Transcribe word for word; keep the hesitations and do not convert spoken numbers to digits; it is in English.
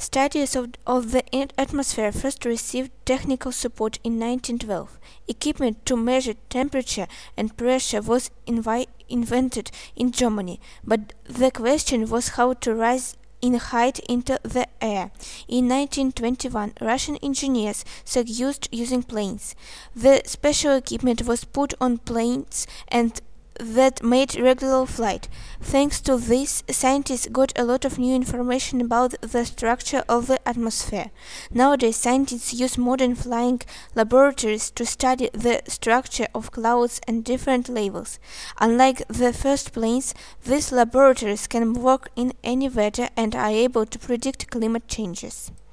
Studies of, of the atmosphere first received technical support in nineteen twelve. Equipment to measure temperature and pressure was invi- invented in Germany, but the question was how to rise in height into the air. In nineteen twenty-one, Russian engineers saw use using planes. The special equipment was put on planes and that made regular flight. Thanks to this, scientists got a lot of new information about the structure of the atmosphere. Nowadays, scientists use modern flying laboratories to study the structure of clouds at different levels. Unlike the first planes, these laboratories can work in any weather and are able to predict climate changes.